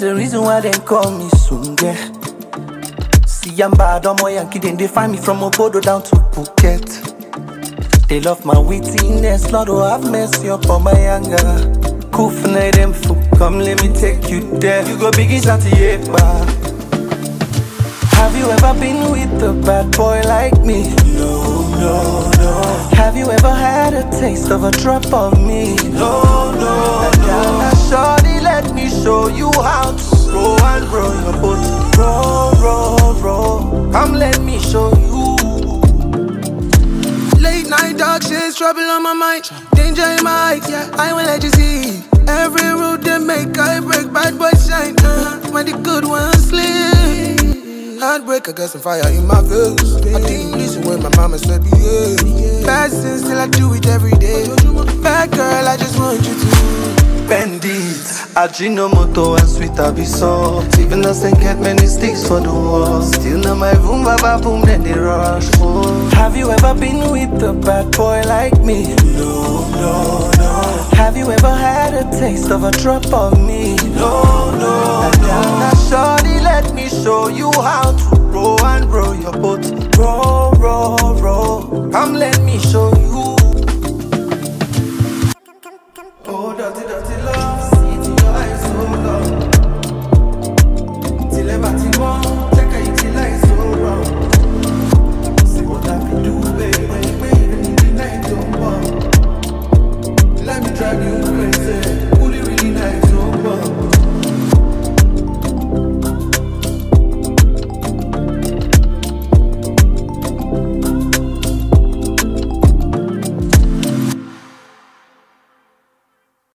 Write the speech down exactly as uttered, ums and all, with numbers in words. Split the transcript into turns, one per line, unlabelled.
the reason why they call me Sunge. See, I'm bad, I'm a Yankee, then they find me from Obodo down to Phuket. They love my wittiness, Lord, oh, have mercy upon my anger. Kufna them fool, come let me take you there. You go biggie Santiago. Have you ever been with a bad boy like me? No, no, no. Have you ever had a taste of a drop of me? No, no, no. Now, shorty, let me show you how to roll and roll your boat. Roll, roll, roll. Come, let me show you.
Late night dark shit, trouble on my mind. Danger in my eyes, yeah, I won't let you see. Every road they make, I break, bad boys shine. Uh, when the good ones sleep. Heartbreak, I got some fire in my veins. I didn't listen when my mama said behave. Bad since still I do it every day. Bad girl, I just want you to
bend it. Ajinomoto and sweet Abyssal. Even though they get many sticks for the wall, still know my boom, baba boom, then they rush. Oh. Have you ever been with a bad boy like me? No, no, no. Have you ever had a taste of a drop of me? No, no, no. Now, shorty, let me show you how to